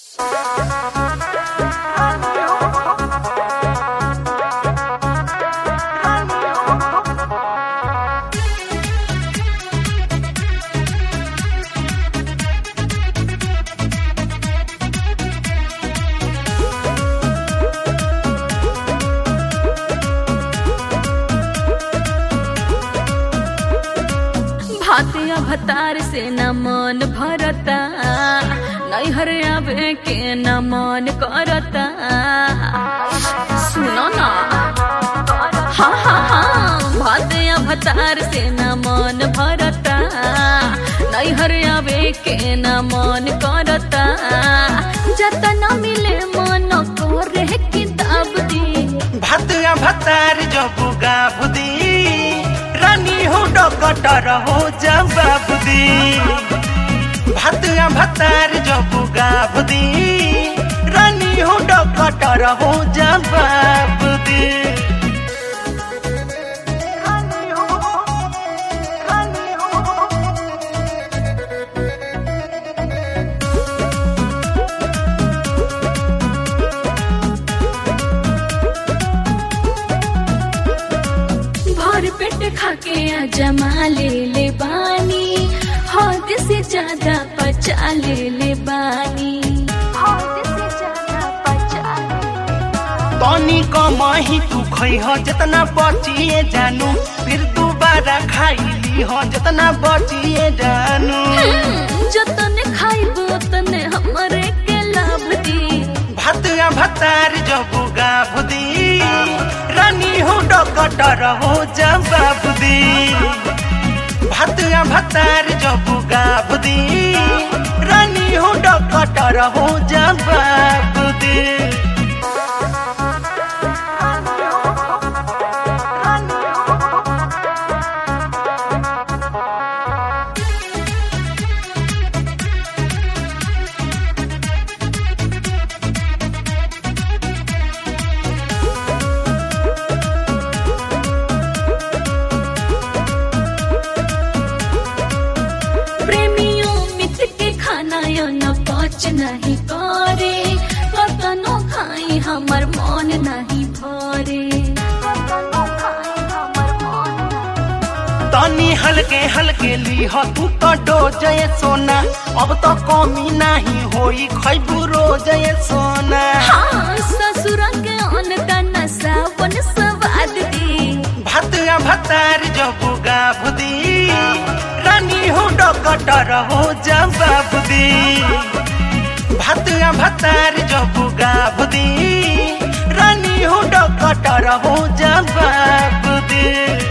भातिया भतार से न मन भरता, नैहर आवे के न मन करता। सुनो ना, हाँ हाँ हाँ, भातिया भतार से न मन भरता, नैहर आवे के न मन करता। जतन मिले मन को रे किताब दी, भातिया भतार जब गाब दी, रानी हो डॉक्टर हो जवाब दी। भातिया भतार जब गाब दी, रानी हो डॉक्टर हो जवाब दी। पेट खाके जमा ले बानी, हद से ज्यादा पचा ले बानी, हद से ज्यादा पचा। तनी कमाही तू खई हो जितना बचिए जानू, फिर दोबारा खाई ली हो जितना बचिए जानू। जतने खाइब उतने हमरे के लाभ दी। भातिया भतार जब गाब दी, रानी हो डॉक्टर हो जवाब दी। भातिया भतार जब गाब दी, रानी हो डॉक्टर हो जवाब दी। नहीं करे कतनो खाई हमर मन नहीं भरे, कतनो खाई हमर मन। तनी हल्के हल्के ली हो तू तो डोज सोना, अब तो कमी नहीं होई खैबू रोज सोना। हाँ, ससुर के अन का नशा बन स्वाद दी। भातिया भतार जब गाब दी, रानी हो डॉक्टर हो जवाब दी। भातिया भतार जब गाब दी, रानी हो डॉक्टर हो जवाब दी।